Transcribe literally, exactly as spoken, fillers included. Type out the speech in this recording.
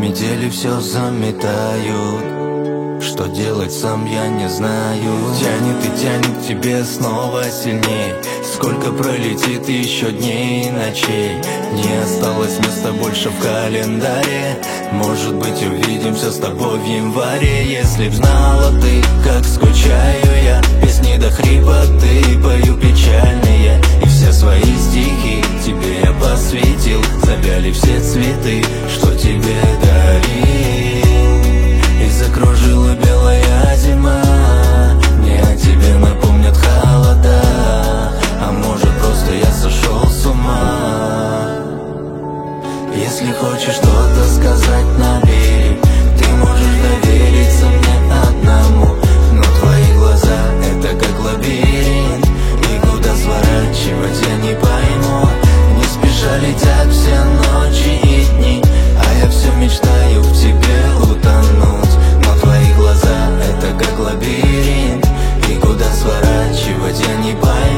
Метели все заметают. Что делать сам я не знаю. Тянет и тянет к тебе снова сильней. Сколько пролетит еще дней и ночей. Не осталось места больше в календаре. Может быть, увидимся с тобой в январе. Если б знала ты, как скучаю я. Песни до хрипоты пою печальные. И все свои стихи тебе я посвятил. Завяли все цветы, что тебе дарил. И закружила белая зима. Мне о тебе напомнят холода. А может, просто я сошел с ума. Если хочешь что-то сказать, набери. Ты можешь довериться мне одному. Но твои глаза — это как лабиринт. И куда сворачивать я не пойму. Не спеша летят все ночи и дни. А я все мечтаю в тебе утонуть. Но твои глаза — это как лабиринт. И куда сворачивать я не пойму.